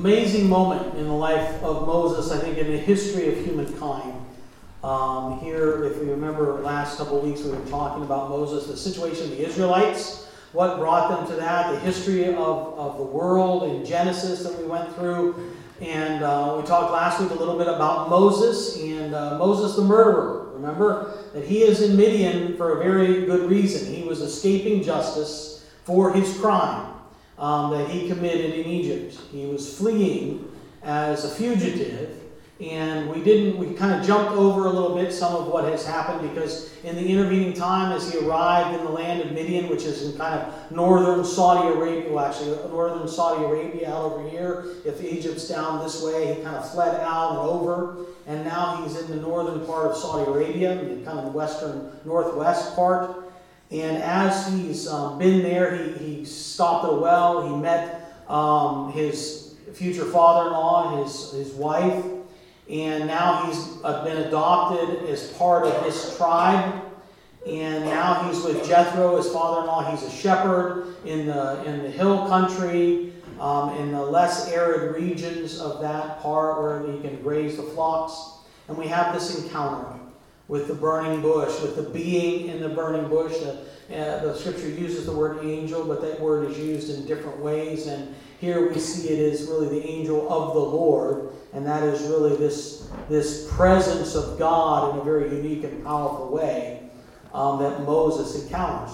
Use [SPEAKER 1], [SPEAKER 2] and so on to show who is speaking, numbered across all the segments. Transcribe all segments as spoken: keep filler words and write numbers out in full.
[SPEAKER 1] amazing moment in the life of Moses, I think, in the history of humankind. Um, here, if we remember last couple of weeks, we were talking about Moses, the situation of the Israelites, what brought them to that, the history of, of the world in Genesis that we went through. And uh, we talked last week a little bit about Moses and uh, Moses the murderer. Remember that he is in Midian for a very good reason. He was escaping justice for his crime um, that he committed in Egypt. He was fleeing as a fugitive. And we didn't, we kind of jumped over a little bit some of what has happened, because in the intervening time as he arrived in the land of Midian, which is in kind of northern Saudi Arabia, well actually northern Saudi Arabia out over here, if Egypt's down this way, he kind of fled out and over, and now he's in the northern part of Saudi Arabia, kind of the western northwest part. And as he's um, been there, he, he stopped at a well, he met um, his future father-in-law, his, his wife, and now he's been adopted as part of this tribe. And now he's with Jethro, his father-in-law. He's a shepherd in the in the hill country, um, in the less arid regions of that part where he can graze the flocks. And we have this encounter with the burning bush, with the being in the burning bush. The, uh, the scripture uses the word angel, but that word is used in different ways. And here we see it is really the angel of the Lord. And that is really this, this presence of God in a very unique and powerful way um, that Moses encounters.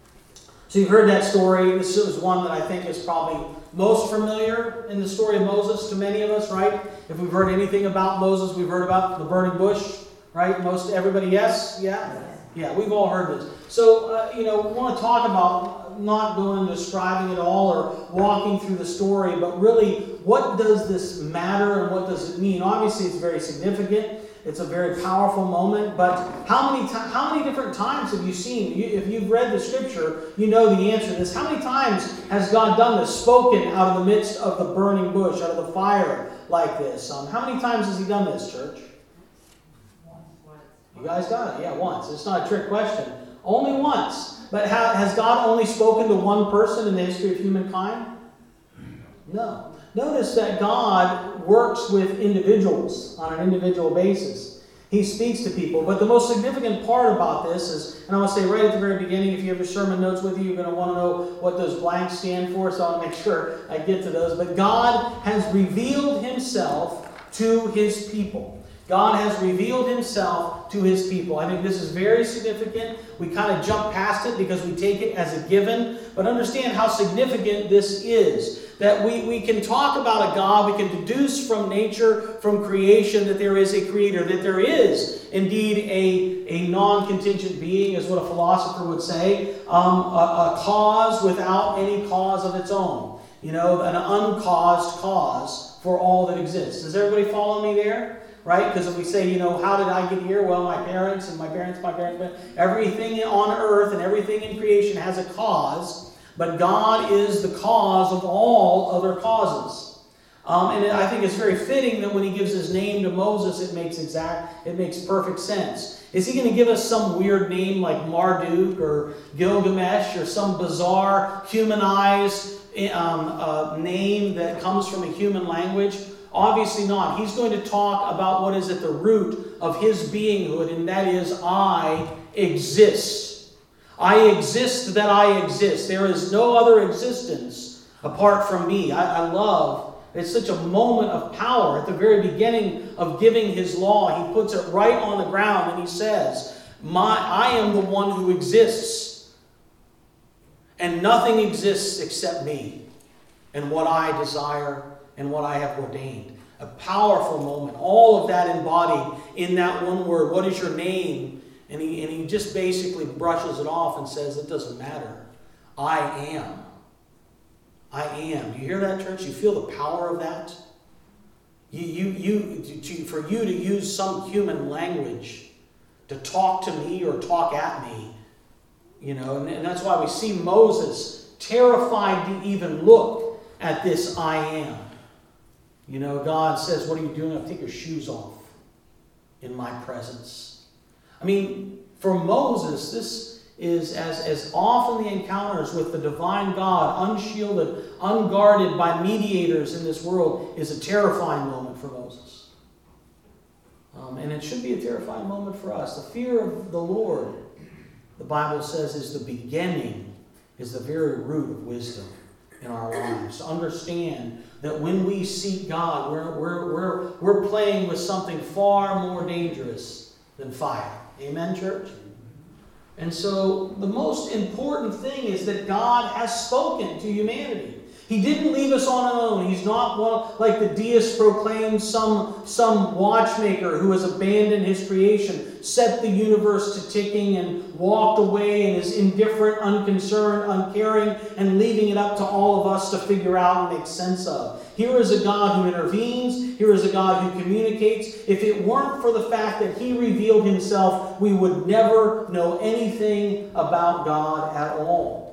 [SPEAKER 1] So you've heard that story. This is one that I think is probably most familiar in the story of Moses to many of us, right? If we've heard anything about Moses, we've heard about the burning bush, right? Most everybody, yes? Yeah? Yeah, we've all heard this. So, uh, you know, we want to talk about not going and describing it all or walking through the story, but really, what does this matter and what does it mean? Obviously, it's very significant. It's a very powerful moment, but how many ti- how many different times have you seen? You, if you've read the scripture, you know the answer to this. How many times has God done this, spoken out of the midst of the burning bush, out of the fire like this? Um, how many times has he done this, church? You guys got it? Yeah, once. It's not a trick question. Only once. But ha- has God only spoken to one person in the history of humankind? No. Notice that God works with individuals on an individual basis. He speaks to people. But the most significant part about this is, and I want to say right at the very beginning, if you have your sermon notes with you, you're going to want to know what those blanks stand for, so I want to make sure I get to those. But God has revealed himself to his people. God has revealed himself to his people. I think this is very significant. We kind of jump past it because we take it as a given. But understand how significant this is. That we, we can talk about a God, we can deduce from nature, from creation, that there is a creator, that there is indeed a, a non-contingent being, is what a philosopher would say, um, a, a cause without any cause of its own. You know, an uncaused cause for all that exists. Does everybody follow me there? Right? Because if we say, you know, how did I get here? Well, my parents and my parents, my parents, everything on earth and everything in creation has a cause, but God is the cause of all other causes. Um, and I think it's very fitting that when he gives his name to Moses, it makes exact, it makes perfect sense. Is he going to give us some weird name like Marduk or Gilgamesh or some bizarre humanized um, uh, name that comes from a human language? Obviously not. He's going to talk about what is at the root of his beinghood, and that is, I exist. I exist that I exist. There is no other existence apart from me. I, I love, it's such a moment of power. At the very beginning of giving his law, he puts it right on the ground and he says, My, I am the one who exists. And nothing exists except me and what I desire and what I have ordained. A powerful moment. All of that embodied in that one word. What is your name? And he, and he just basically brushes it off and says, it doesn't matter. I am. I am. Do you hear that, church? You feel the power of that? You, you, you, to, for you to use some human language to talk to me or talk at me, you know, and, and that's why we see Moses terrified to even look at this I am. You know, God says, what are you doing? I'll take your shoes off in my presence. I mean, for Moses, this is as, as often the encounters with the divine God, unshielded, unguarded by mediators in this world, is a terrifying moment for Moses. Um, and it should be a terrifying moment for us. The fear of the Lord, the Bible says, is the beginning, is the very root of wisdom in our lives. To understand that when we seek God, we're, we're, we're, we're playing with something far more dangerous than fire. Amen, church? And so the most important thing is that God has spoken to humanity. He didn't leave us on our own. He's not one like the deist proclaims, some, some watchmaker who has abandoned his creation, set the universe to ticking and walked away and is indifferent, unconcerned, uncaring, and leaving it up to all of us to figure out and make sense of. Here is a God who intervenes. Here is a God who communicates. If it weren't for the fact that He revealed Himself, we would never know anything about God at all.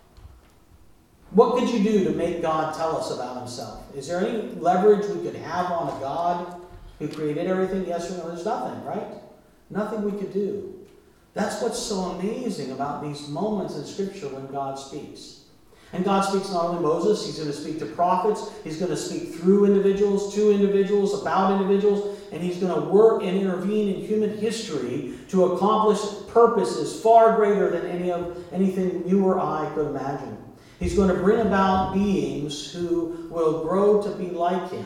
[SPEAKER 1] What could you do to make God tell us about Himself? Is there any leverage we could have on a God who created everything? Yes or no? There's nothing, right? Nothing we could do. That's what's so amazing about these moments in Scripture when God speaks. And God speaks not only to Moses, He's going to speak to prophets, He's going to speak through individuals, to individuals, about individuals, and He's going to work and intervene in human history to accomplish purposes far greater than any of anything you or I could imagine. He's going to bring about beings who will grow to be like Him,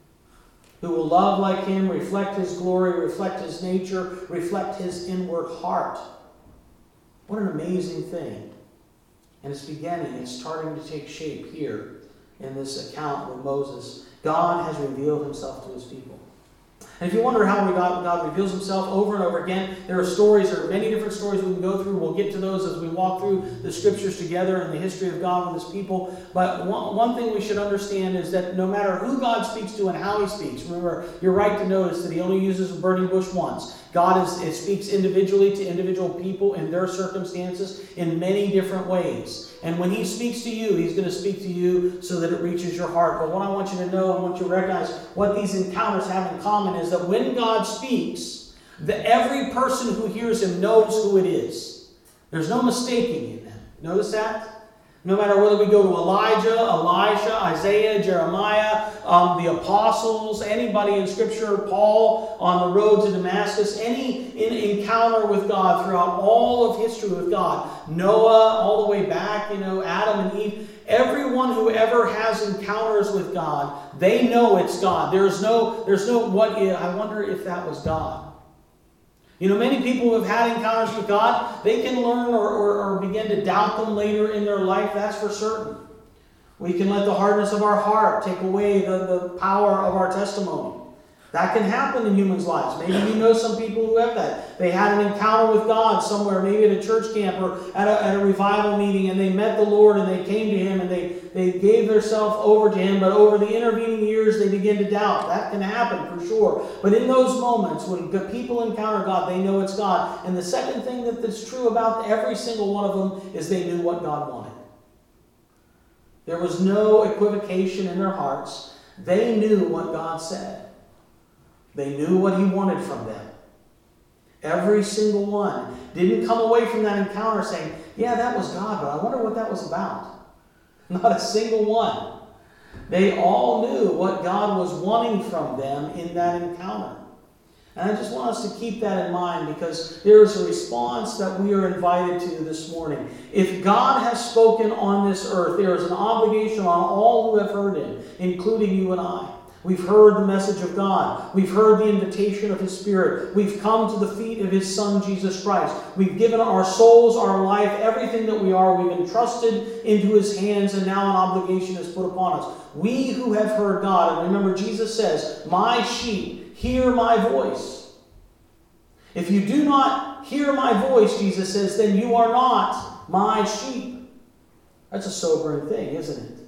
[SPEAKER 1] who will love like Him, reflect His glory, reflect His nature, reflect His inward heart. What an amazing thing. And it's beginning, it's starting to take shape here in this account with Moses. God has revealed Himself to His people. And if you wonder how God, God reveals Himself over and over again, there are stories, there are many different stories we can go through. We'll get to those as we walk through the Scriptures together and the history of God with His people. But one, one thing we should understand is that no matter who God speaks to and how He speaks, remember, you're right to notice that He only uses a burning bush once. God is, it speaks individually to individual people in their circumstances in many different ways. And when He speaks to you, He's going to speak to you so that it reaches your heart. But what I want you to know, I want you to recognize what these encounters have in common is that when God speaks, that every person who hears Him knows who it is. There's no mistaking in them. Notice that? No matter whether we go to Elijah, Elisha, Isaiah, Jeremiah, um, the apostles, anybody in Scripture, Paul on the road to Damascus, any in, encounter with God throughout all of history with God, Noah, all the way back, you know, Adam and Eve, everyone who ever has encounters with God, they know it's God. There's no, there's no, what, I wonder if that was God. You know, many people who have had encounters with God, they can learn or, or, or begin to doubt them later in their life, that's for certain. We can let the hardness of our heart take away the, the power of our testimony. That can happen in humans' lives. Maybe you know some people who have that. They had an encounter with God somewhere, maybe at a church camp or at a, at a revival meeting, and they met the Lord and they came to Him and they, they gave themselves over to Him, but over the intervening years they begin to doubt. That can happen for sure. But in those moments when people encounter God, they know it's God. And the second thing that's true about every single one of them is they knew what God wanted. There was no equivocation in their hearts. They knew what God said. They knew what He wanted from them. Every single one didn't come away from that encounter saying, yeah, that was God, but I wonder what that was about. Not a single one. They all knew what God was wanting from them in that encounter. And I just want us to keep that in mind because there is a response that we are invited to this morning. If God has spoken on this earth, there is an obligation on all who have heard Him, including you and I. We've heard the message of God. We've heard the invitation of His Spirit. We've come to the feet of His Son, Jesus Christ. We've given our souls, our life, everything that we are. We've entrusted into His hands, and now an obligation is put upon us. We who have heard God, and remember Jesus says, my sheep hear my voice. If you do not hear my voice, Jesus says, then you are not my sheep. That's a sobering thing, isn't it?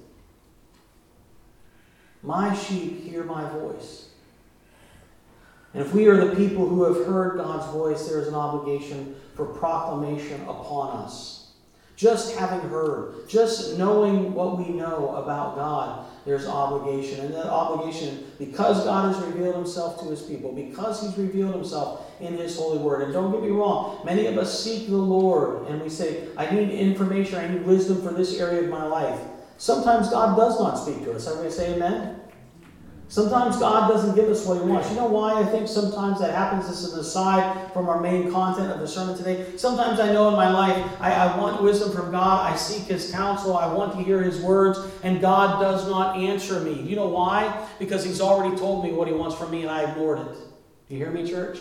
[SPEAKER 1] My sheep hear my voice. And if we are the people who have heard God's voice, there is an obligation for proclamation upon us. Just having heard, just knowing what we know about God, there's obligation. And that obligation, because God has revealed himself to his people, because he's revealed himself in his holy word. And don't get me wrong, many of us seek the Lord and we say, I need information, I need wisdom for this area of my life. Sometimes God does not speak to us. Everybody say amen? Sometimes God doesn't give us what he wants. You know why I think sometimes that happens? This is an aside from our main content of the sermon today. Sometimes I know in my life I, I want wisdom from God. I seek his counsel. I want to hear his words. And God does not answer me. You know why? Because he's already told me what he wants from me and I ignored it. Do you hear me, church?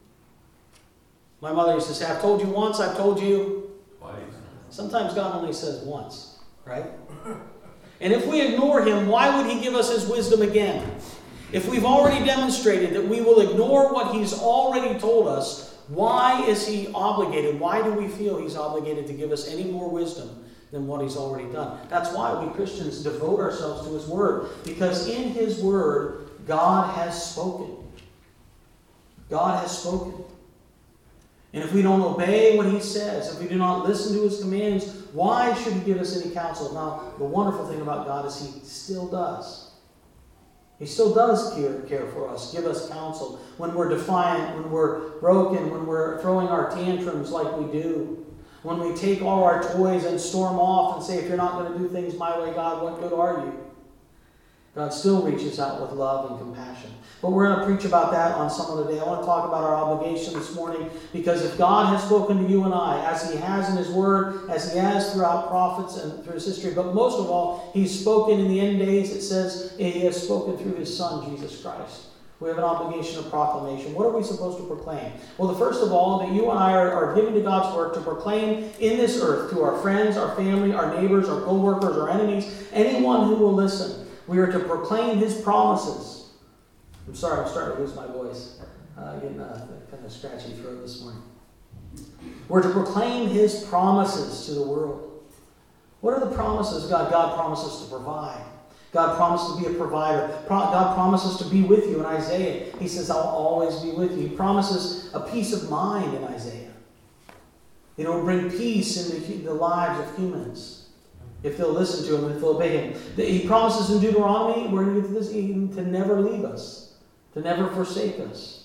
[SPEAKER 1] My mother used to say, I've told you once, I've told you twice. Sometimes God only says once, right? And if we ignore him, why would he give us his wisdom again? If we've already demonstrated that we will ignore what he's already told us, why is he obligated? Why do we feel he's obligated to give us any more wisdom than what he's already done? That's why we Christians devote ourselves to his word. Because in his word, God has spoken. God has spoken. And if we don't obey what he says, if we do not listen to his commands, why should he give us any counsel? Now, the wonderful thing about God is he still does. He still does care, care for us, give us counsel when we're defiant, when we're broken, when we're throwing our tantrums like we do, when we take all our toys and storm off and say, if you're not going to do things my way, God, what good are you? God still reaches out with love and compassion. But we're going to preach about that on some other day. I want to talk about our obligation this morning, because if God has spoken to you and I, as he has in his word, as he has throughout prophets and through his history, but most of all, he's spoken in the end days. It says he has spoken through his Son, Jesus Christ. We have an obligation of proclamation. What are we supposed to proclaim? Well, the first of all, that you and I are, are given to God's work to proclaim in this earth to our friends, our family, our neighbors, our co-workers, our enemies, anyone who will listen. We are to proclaim his promises. I'm sorry, I'm starting to lose my voice. Uh, getting a kind of scratchy throat this morning. We're to proclaim his promises to the world. What are the promises God? God promises to provide. God promised to be a provider. God promises to be with you in Isaiah. He says, I'll always be with you. He promises a peace of mind in Isaiah. You know, bring peace in the lives of humans. If they'll listen to him and if they'll obey him. He promises in Deuteronomy, we're going to get to this, to never leave us, to never forsake us.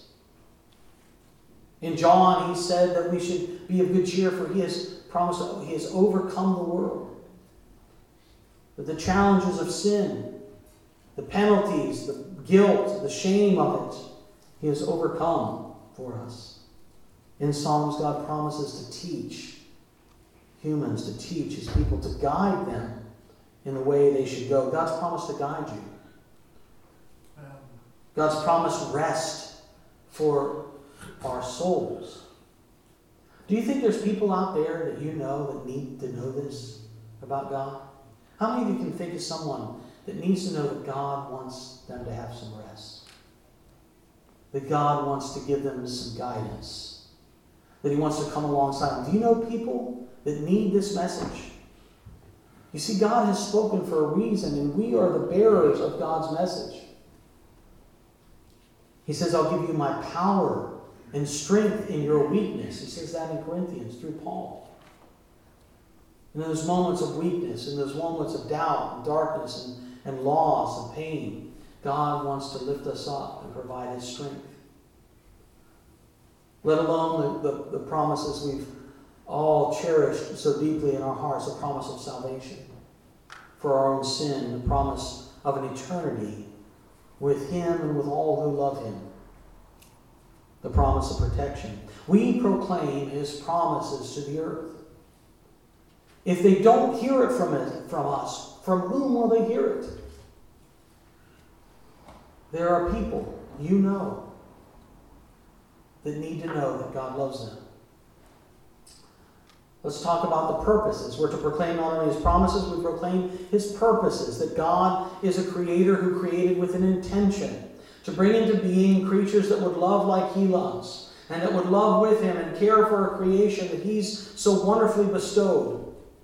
[SPEAKER 1] In John, he said that we should be of good cheer, for he has promised, he has overcome the world. That the challenges of sin, the penalties, the guilt, the shame of it, he has overcome for us. In Psalms, God promises to teach humans, to teach his people, to guide them in the way they should go. God's promised to guide you. God's promised rest for our souls. Do you think there's people out there that you know that need to know this about God? How many of you can think of someone that needs to know that God wants them to have some rest? That God wants to give them some guidance? That he wants to come alongside them? Do you know people that need this message? You see, God has spoken for a reason, and we are the bearers of God's message. He says, I'll give you my power and strength in your weakness. He says that in Corinthians through Paul. In those moments of weakness, in those moments of doubt and darkness and, and loss and pain, God wants to lift us up and provide his strength. Let alone the, the, the promises we've all cherished so deeply in our hearts, the promise of salvation for our own sin, the promise of an eternity with him and with all who love him, the promise of protection. We proclaim his promises to the earth. If they don't hear it from it, from us, from whom will they hear it? There are people you know that need to know that God loves them. Let's talk about the purposes. We're to proclaim not only his promises, we proclaim his purposes. That God is a creator who created with an intention to bring into being creatures that would love like he loves, and that would love with him and care for a creation that he's so wonderfully bestowed.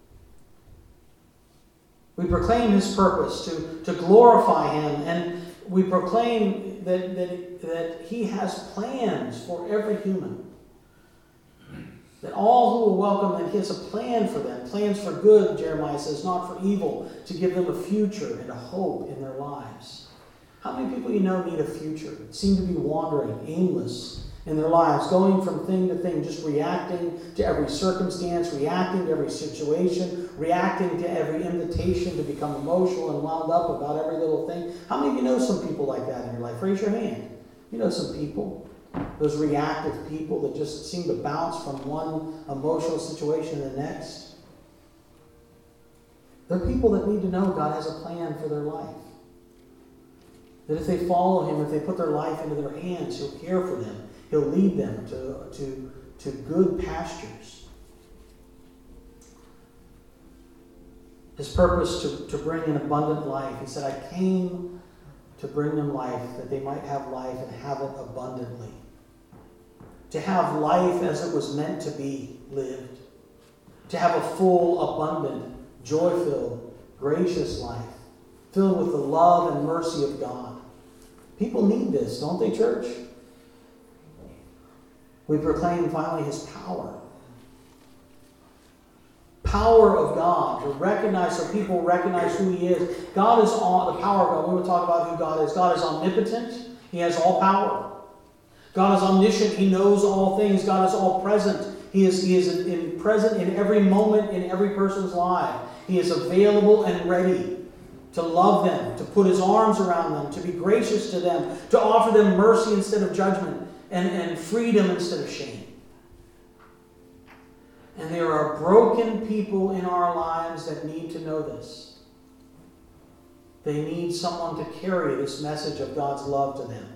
[SPEAKER 1] We proclaim his purpose to, to glorify him, and we proclaim that, that, that he has plans for every human. That all who will welcome them, he has a plan for them. Plans for good, Jeremiah says, not for evil, to give them a future and a hope in their lives. How many people you know need a future? Seem to be wandering, aimless in their lives, going from thing to thing, just reacting to every circumstance, reacting to every situation, reacting to every invitation to become emotional and wound up about every little thing. How many of you know some people like that in your life? Raise your hand. You know some people. Those reactive people that just seem to bounce from one emotional situation to the next. They're people that need to know God has a plan for their life. That if they follow him, if they put their life into their hands, he'll care for them. He'll lead them to, to, to good pastures. His purpose to, to bring an abundant life. He said, I came to bring them life, that they might have life and have it abundantly. To have life as it was meant to be lived. To have a full, abundant, joy-filled, gracious life. Filled with the love and mercy of God. People need this, don't they, church? We proclaim finally his power. Power of God. To recognize, so people recognize who he is. God is all, the power of God. We will talk about who God is. God is omnipotent. He has all power. God is omniscient. He knows all things. God is all present. He is, he is in, present in every moment in every person's life. He is available and ready to love them, to put his arms around them, to be gracious to them, to offer them mercy instead of judgment, and, and freedom instead of shame. And there are broken people in our lives that need to know this. They need someone to carry this message of God's love to them.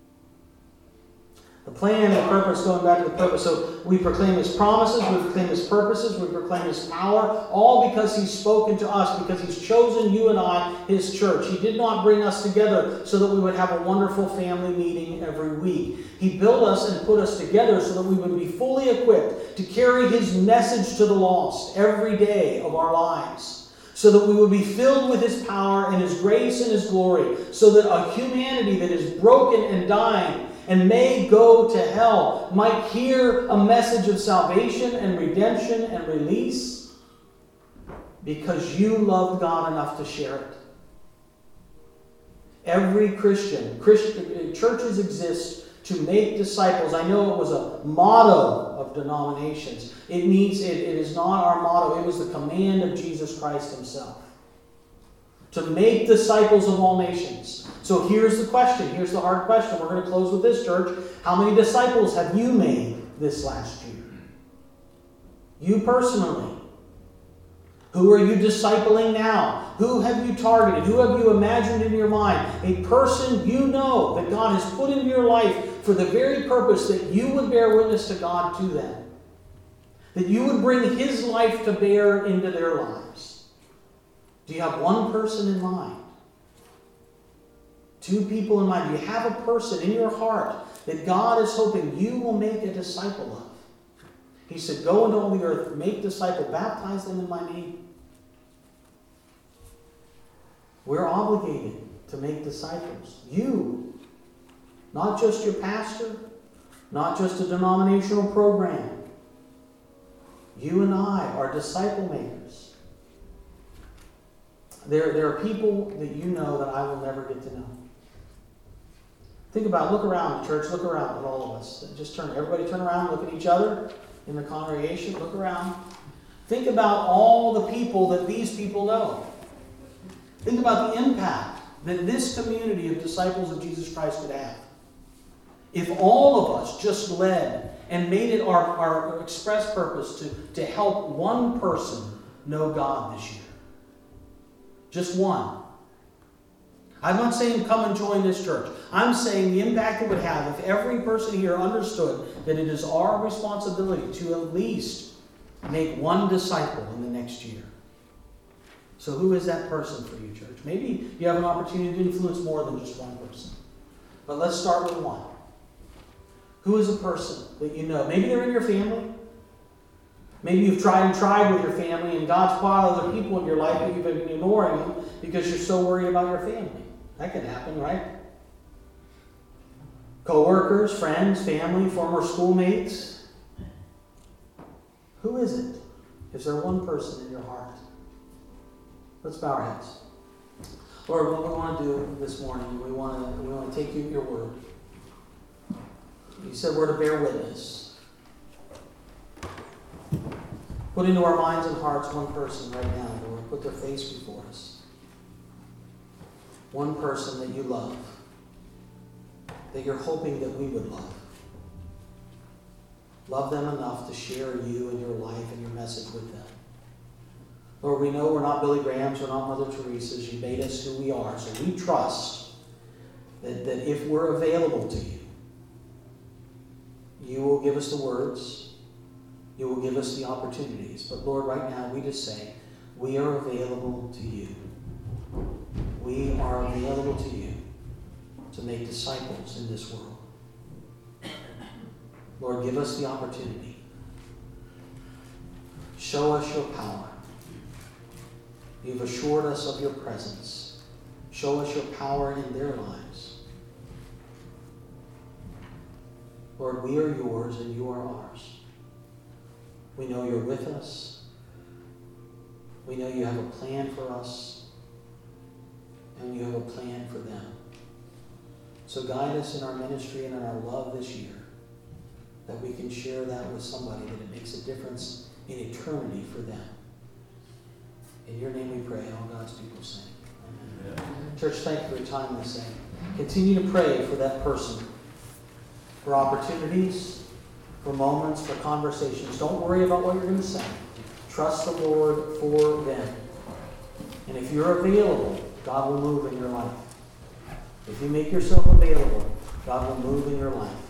[SPEAKER 1] The plan, the purpose, going back to the purpose. So we proclaim his promises, we proclaim his purposes, we proclaim his power, all because he's spoken to us, because he's chosen you and I, his church. He did not bring us together so that we would have a wonderful family meeting every week. He built us and put us together so that we would be fully equipped to carry his message to the lost every day of our lives. So that we would be filled with his power and his grace and his glory. So that a humanity that is broken and dying and may go to hell might hear a message of salvation and redemption and release because you loved God enough to share it. Every Christian, Christian churches exist to make disciples. I know it was a motto of denominations. It means it, it is not our motto. It was the command of Jesus Christ himself. To make disciples of all nations. So here's the question. Here's the hard question. We're going to close with this, church. How many disciples have you made this last year? You personally. Who are you discipling now? Who have you targeted? Who have you imagined in your mind? A person you know that God has put into your life for the very purpose that you would bear witness to God to them. That you would bring his life to bear into their lives. Do you have one person in mind? Two people in mind? Do you have a person in your heart that God is hoping you will make a disciple of? He said, go into all the earth, make disciples, baptize them in my name. We're obligated to make disciples. You. Not just your pastor, not just a denominational program. You and I are disciple makers. There, there are people that you know that I will never get to know. Think about it. Look around, church. Look around at all of us. Just turn. Everybody turn around. Look at each other in the congregation. Look around. Think about all the people that these people know. Think about the impact that this community of disciples of Jesus Christ could have. If all of us just led and made it our, our express purpose to, to help one person know God this year. Just one. I'm not saying come and join this church. I'm saying the impact it would have if every person here understood that it is our responsibility to at least make one disciple in the next year. So who is that person for you, church? Maybe you have an opportunity to influence more than just one person. But let's start with one. Who is a person that you know? Maybe they're in your family. Maybe you've tried and tried with your family, and God's put other people in your life, but you've been ignoring them because you're so worried about your family. That can happen, right? Co-workers, friends, family, former schoolmates. Who is it? Is there one person in your heart? Let's bow our heads. Lord, what we want to do this morning, we want to we want to take you at your word. You said we're to bear witness. Put into our minds and hearts one person right now, Lord. Put their face before us. One person that you love, that you're hoping that we would love. Love them enough to share you and your life and your message with them. Lord, we know we're not Billy Grahams, we're not Mother Teresa's. You made us who we are. So we trust that, that if we're available to you, you will give us the words, you will give us the opportunities. But Lord, right now we just say, we are available to you. We are available to you to make disciples in this world. Lord, give us the opportunity. Show us your power. You've assured us of your presence. Show us your power in their lives. Lord, we are yours and you are ours. We know you're with us. We know you have a plan for us. And you have a plan for them. So guide us in our ministry and in our love this year, that we can share that with somebody, that it makes a difference in eternity for them. In your name we pray, and all God's people say, amen. Yeah. Church, thank you for your time this day. Continue to pray for that person, for opportunities, for moments, for conversations. Don't worry about what you're going to say. Trust the Lord for them. And if you're available, God will move in your life. If you make yourself available, God will move in your life.